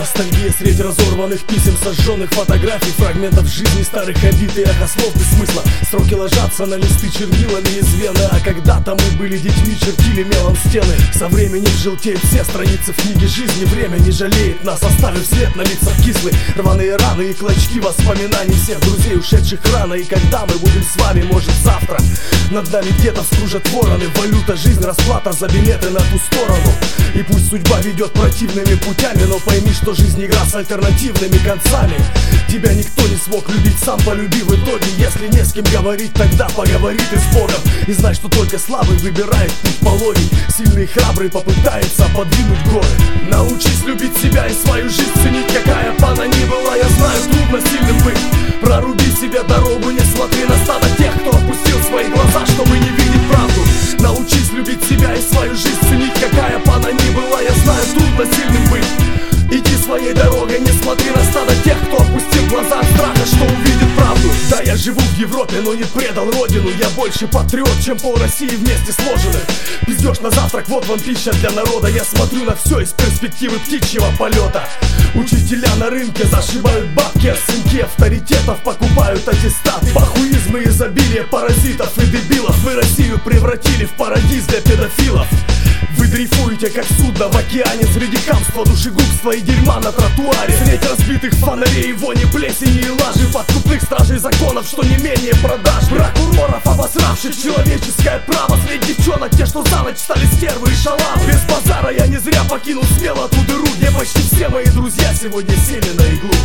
Ностальгия средь разорванных писем, сожженных фотографий, фрагментов жизни, старых обид и эхо слов без смысла. Строки ложатся на листы чернилами из вены, а когда-то мы были детьми, чертили мелом стены. Со временем желтеют все страницы в книге жизни. Время не жалеет нас, оставив след на лицах кислый. Рваные раны и клочки воспоминаний всех друзей, ушедших рано. И когда мы будем с вами, может завтра, над нами где-то вскружат вороны. Валюта, жизнь, расплата за билеты на ту сторону. И пусть судьба ведет противными путями, но пойми, что жизнь игра с альтернативными концами. Тебя никто не смог любить, сам полюби в итоге. Если не с кем говорить, тогда поговори ты с Богом. И знай, что только слабый выбирает путь пологий. Сильный и храбрый попытается подвинуть горы. Научись любить себя и свою жизнь ценить, какая бы она ни была. Я знаю, трудно сильным быть. Проруби себе дорогу, не смотри на стадо тех, кто опустил свои глаза, чтобы не видеть правду. Научись любить себя и свою жизнь ценить, какая бы она ни была. Я знаю, трудно сильным быть. Иди своей дорогой, не смотри на стадо тех, кто опустил глаза от страха, что увидит правду. Да, я живу в Европе, но не предал родину. Я больше патриот, чем пол России вместе сложенных. Пиздешь на завтрак, вот вам пища для народа. Я смотрю на все из перспективы птичьего полета. Учителя на рынке зашибают бабки, а сынки авторитетов покупают аттестаты. Похуизм и изобилие паразитов и дебилов. Вы Россию превратили в парадиз для педофилов. Вы дрейфуете, как судно в океане, среди хамства, душегубства и дерьма на тротуаре. Средь разбитых фонарей, вони, плесени и лажи, подкупных стражей законов, что не менее продаж. Прокуроров, обосравших человеческое право. Средь девчонок, те, что за ночь стали стервы и шалавы. Без базара я не зря покинул смело ту дыру, где почти все мои друзья сегодня сели на иглу.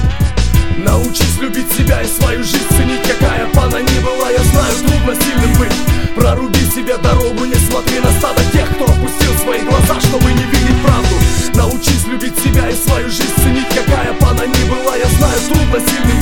Научись любить себя и свою жизнь ценить, какая бы она ни была. Я знаю, трудно сильным быть. Проруби себе дорогу, не смотри на стадо тех, кто опустил свои глаза, чтобы не видеть правду. Научись любить себя и свою жизнь ценить, какая бы она ни была. Я знаю, трудно сильным